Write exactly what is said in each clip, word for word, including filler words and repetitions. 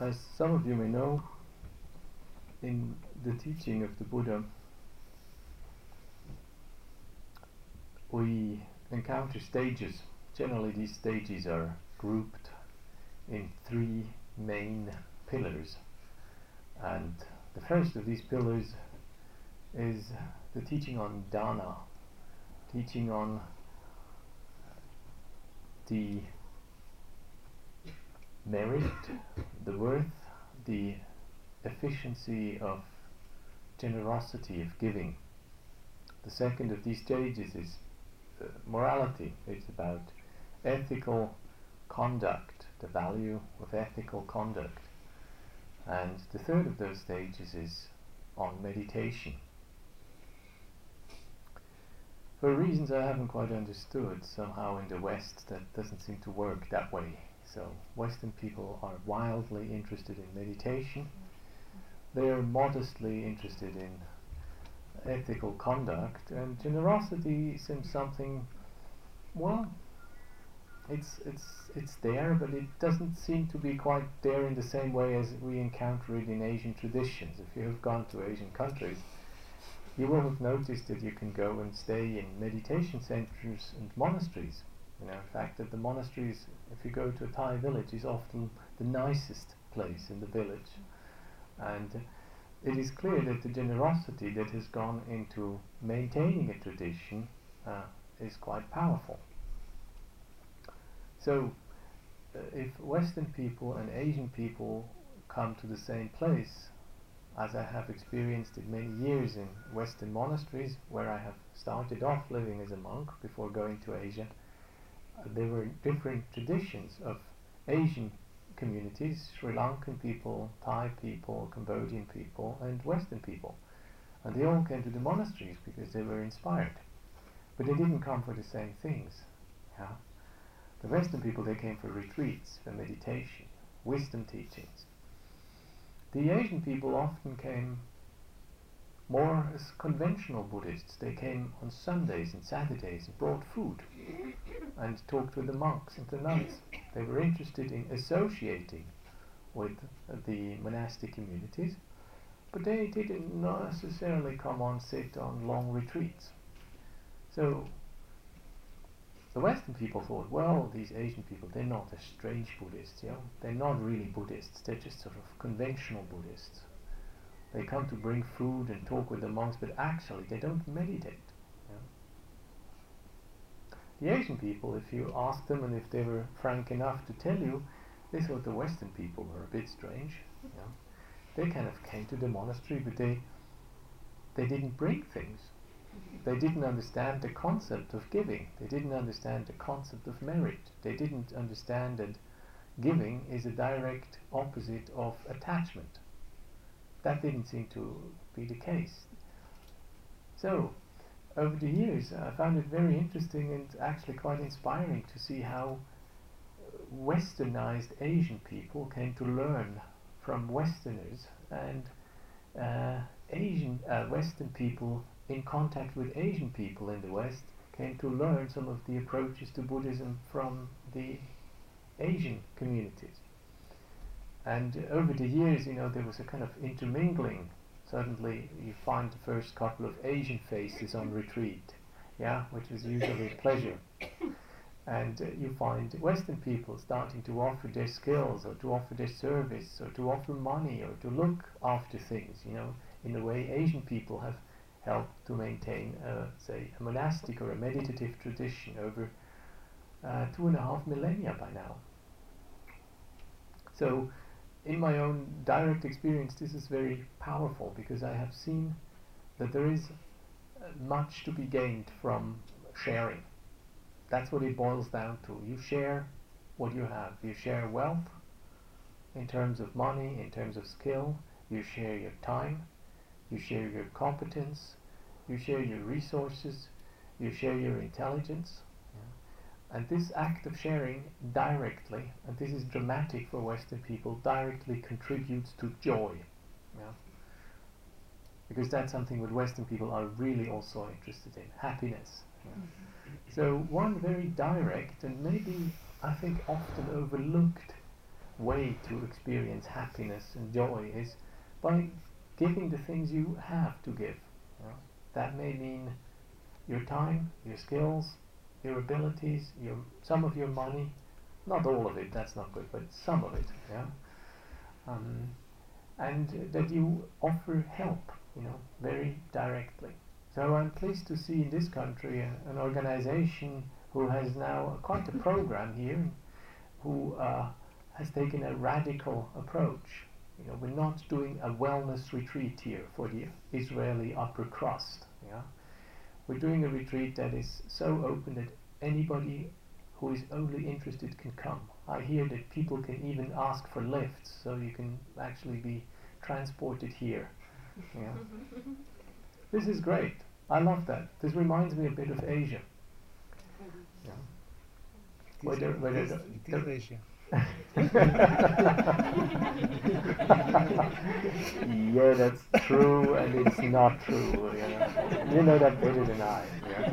as some of you may know, in the teaching of the Buddha, we encounter stages. Generally, these stages are grouped in three main pillars. And the first of these pillars is the teaching on dana, teaching on the merit, the worth, the efficiency of generosity, of giving. The second of these stages is uh, morality. It's about ethical conduct, the value of ethical conduct. And the third of those stages is on meditation. For reasons I haven't quite understood, somehow in the West that doesn't seem to work that way. So Western people are wildly interested in meditation. They are modestly interested in ethical conduct, and generosity seems something, well, it's it's it's there, but it doesn't seem to be quite there in the same way as we encounter it in Asian traditions. If you have gone to Asian countries, you will have noticed that you can go and stay in meditation centers and monasteries. You know, in fact, that the monasteries, if you go to a Thai village, is often the nicest place in the village. And uh, it is clear that the generosity that has gone into maintaining a tradition uh, is quite powerful. So, uh, if Western people and Asian people come to the same place, as I have experienced it many years in Western monasteries, where I have started off living as a monk before going to Asia, uh, there were different traditions of Asian communities, Sri Lankan people, Thai people, Cambodian people, and Western people. And they all came to the monasteries because they were inspired. But they didn't come for the same things. Yeah? The Western people, they came for retreats, for meditation, wisdom teachings. The Asian people often came more as conventional Buddhists. They came on Sundays and Saturdays and brought food and talked with the monks and the nuns. They were interested in associating with uh, the monastic communities, but they didn't necessarily come on sit on long retreats. So the Western people thought, well, these Asian people, they're not as strange Buddhists, you know? They're not really Buddhists, they're just sort of conventional Buddhists. They come to bring food and talk with the monks, but actually they don't meditate. You know? The Asian people, if you ask them and if they were frank enough to tell you, they thought the Western people were a bit strange. You know? They kind of came to the monastery, but they, they didn't bring things. They didn't understand the concept of giving. They didn't understand the concept of merit. They didn't understand that giving is a direct opposite of attachment. That didn't seem to be the case. So, over the years, I found it very interesting and actually quite inspiring to see how westernized Asian people came to learn from Westerners, and uh, Asian uh, Western people in contact with Asian people in the West came to learn some of the approaches to Buddhism from the Asian communities. And uh, over the years, you know, there was a kind of intermingling. Suddenly you find the first couple of Asian faces on retreat, yeah, which was usually a pleasure. And uh, you find Western people starting to offer their skills, or to offer their service, or to offer money, or to look after things, you know, in a way Asian people have helped to maintain, uh, say, a monastic or a meditative tradition over uh, two and a half millennia by now. So, in my own direct experience, this is very powerful, because I have seen that there is uh, much to be gained from sharing. That's what it boils down to. You share what you have. You share wealth in terms of money, in terms of skill. You share your time. You share your competence, you share your resources, you share your intelligence. Yeah. And this act of sharing directly, and this is dramatic for Western people, directly contributes to joy. Yeah. Because that's something that Western people are really also interested in, happiness. Yeah. So one very direct and maybe, I think, often overlooked way to experience happiness and joy is by giving the things you have to give. You know? That may mean your time, your skills, your abilities, your some of your money, not all of it, that's not good, but some of it, yeah. Um, and uh, that you offer help, you know, very directly. So I'm pleased to see in this country uh, an organization who has now quite a program here, who uh, has taken a radical approach. You know, we're not doing a wellness retreat here for the Israeli upper crust. Yeah, we're doing a retreat that is so open that anybody who is only interested can come. I hear that people can even ask for lifts, so you can actually be transported here. Yeah. This is great. I love that. This reminds me a bit of Asia. Yeah. Whether, whether It is, the, it the is Asia. Yeah, that's true, and it's not true. You know, you know that better than I. Yeah.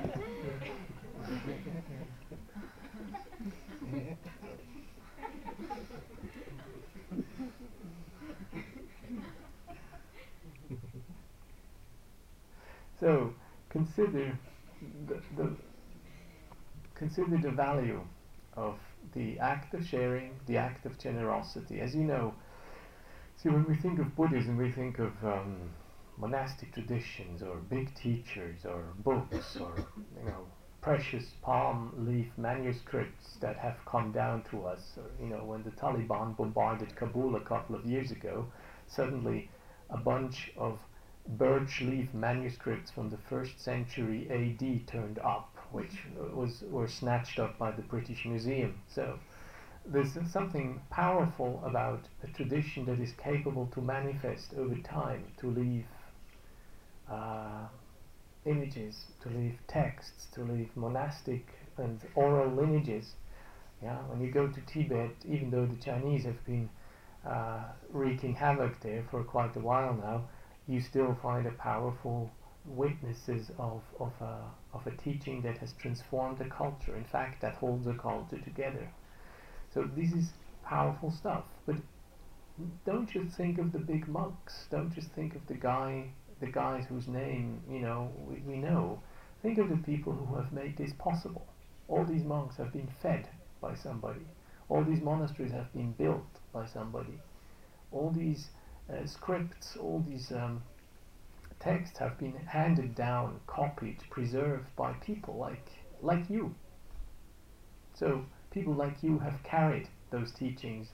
So consider the, the consider the value of the act of sharing, the act of generosity. As you know, see, when we think of Buddhism, we think of um, monastic traditions, or big teachers, or books, or you know, precious palm leaf manuscripts that have come down to us. Or, you know, when the Taliban bombarded Kabul a couple of years ago, suddenly a bunch of birch leaf manuscripts from the first century A D turned up, which uh, was were snatched up by the British Museum. So there's something powerful about a tradition that is capable to manifest over time, to leave uh, images, to leave texts, to leave monastic and oral lineages. Yeah, when you go to Tibet, even though the Chinese have been uh, wreaking havoc there for quite a while now, you still find a powerful witnesses of of a, of a teaching that has transformed the culture. In fact, that holds a culture together. So this is powerful stuff. But don't just think of the big monks. Don't just think of the guy, the guys whose name you know we, we know. Think of the people who have made this possible. All these monks have been fed by somebody. All these monasteries have been built by somebody. All these uh, scripts, all these um, texts have been handed down, copied, preserved by people like like you. So people like you have carried those teachings.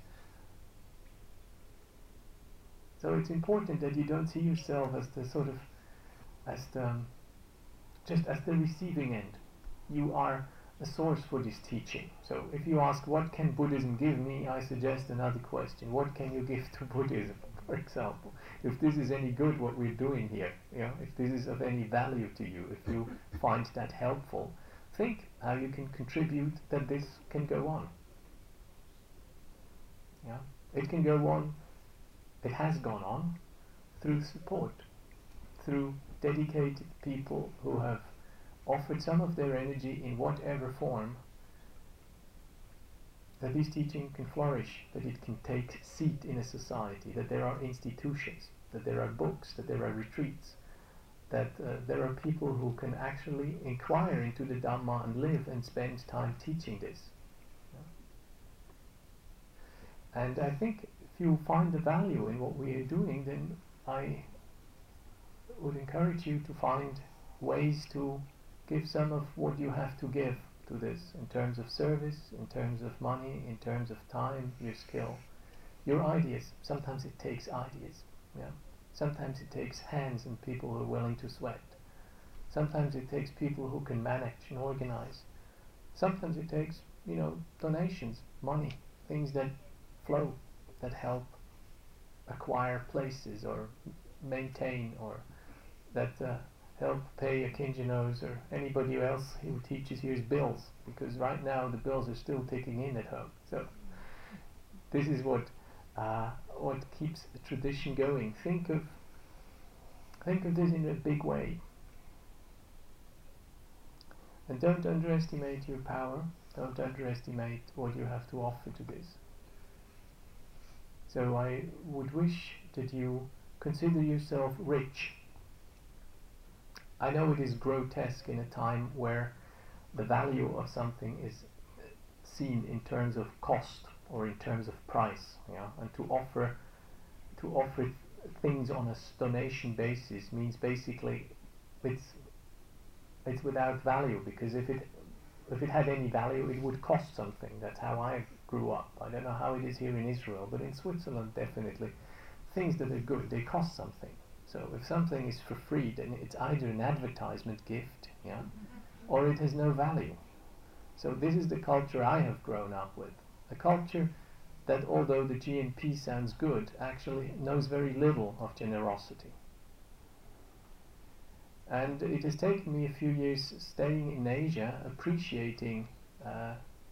So it's important that you don't see yourself as the sort of as the um, just as the receiving end. You are a source for this teaching. So if you ask, what can Buddhism give me, I suggest another question. What can you give to Buddhism, for example? If this is any good, what we're doing here, you know, if this is of any value to you, if you find that helpful, think how you can contribute that this can go on. Yeah, it can go on, it has gone on through support, through dedicated people who have offered some of their energy in whatever form, that this teaching can flourish, that it can take seat in a society, that there are institutions, that there are books, that there are retreats, that uh, there are people who can actually inquire into the Dhamma and live and spend time teaching this. Yeah. And I think if you find the value in what we are doing, then I would encourage you to find ways to give some of what you have to give to this, in terms of service, in terms of money, in terms of time, your skill, your ideas. Sometimes it takes ideas. Yeah. Sometimes it takes hands and people who are willing to sweat. Sometimes it takes people who can manage and organize. Sometimes it takes, you know, donations, money, things that flow, that help acquire places or maintain, or that uh, help pay a Kinjanos or anybody else who teaches here's bills, because right now the bills are still ticking in at home. So this is what uh, what keeps the tradition going. Think of think of this in a big way, and don't underestimate your power. Don't underestimate what you have to offer to this. So I would wish that you consider yourself rich. I know it is grotesque in a time where the value of something is seen in terms of cost or in terms of price, yeah, and to offer to offer th things on a donation basis means basically it's it's without value, because if it if it had any value it would cost something. That's how I grew up. I don't know how it is here in Israel, but in Switzerland definitely things that are good, they cost something. So if something is for free, then it's either an advertisement gift, yeah, or it has no value. So this is the culture I have grown up with. A culture that, although the G N P sounds good, actually knows very little of generosity. And it has taken me a few years staying in Asia, appreciating uh,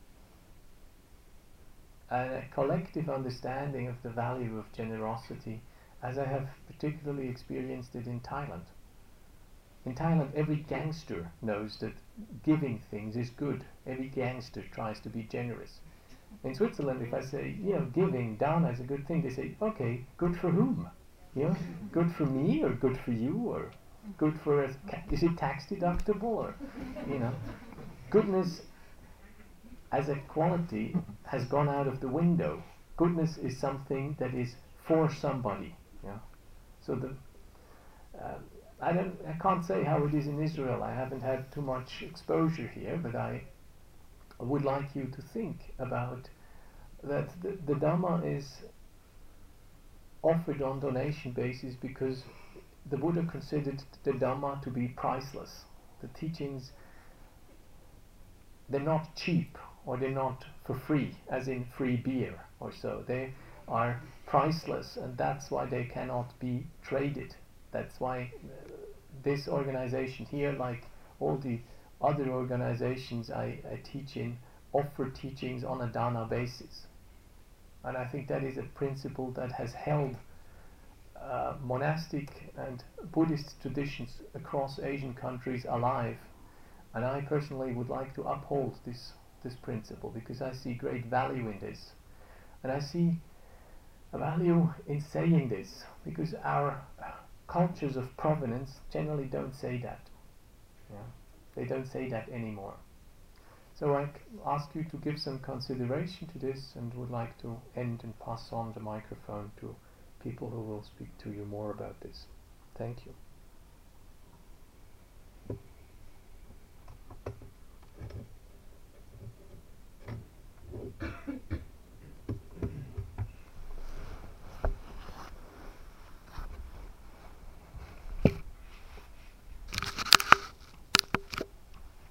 a collective understanding of the value of generosity, as I have particularly experienced it in Thailand. In Thailand, every gangster knows that giving things is good. Every gangster tries to be generous. In Switzerland, if I say, you know, giving, dana is a good thing, they say, okay, good for whom? You know, good for me, or good for you, or good for a, is it tax deductible, or, you know, goodness as a quality has gone out of the window. Goodness is something that is for somebody. Yeah. So the uh, I don't I can't say how it is in Israel. I haven't had too much exposure here, but I would like you to think about that the, the Dhamma is offered on donation basis because the Buddha considered the Dhamma to be priceless. The teachings, they're not cheap, or they're not for free, as in free beer or so. They are priceless, and that's why they cannot be traded. That's why uh, this organization here, like all the other organizations I, I teach in, offer teachings on a dana basis. And I think that is a principle that has held uh, monastic and Buddhist traditions across Asian countries alive. And I personally would like to uphold this this principle, because I see great value in this. And I see a value in saying this, because our cultures of provenance generally don't say that. Yeah? They don't say that anymore. So I ask you to give some consideration to this, and would like to end and pass on the microphone to people who will speak to you more about this. Thank you.